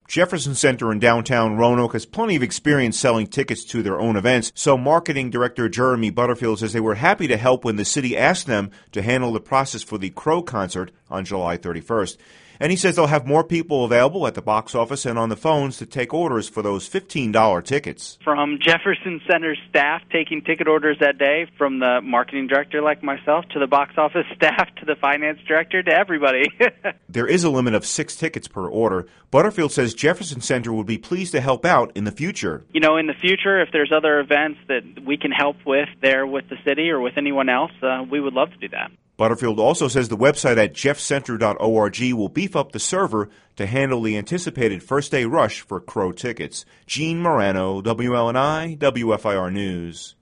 Jefferson Center in downtown Roanoke has plenty of experience selling tickets to their own events, so marketing director Jeremy Butterfield says they were happy to help when the city asked them to handle the process for the Crow concert on July 31st. And he says they'll have more people available at the box office and on the phones to take orders for those $15 tickets. From Jefferson Center staff taking ticket orders that day, from the marketing director like myself, to the box office staff, to the finance director, to everybody. There is a limit of 6 tickets per order. Butterfield says Jefferson Center would be pleased to help out in the future. You know, in the future, if there's other events that we can help with there with the city or with anyone else, we would love to do that. Butterfield also says the website at jeffcenter.org will beef up the server to handle the anticipated first-day rush for Crow tickets. Gene Morano, WLNI, WFIR News.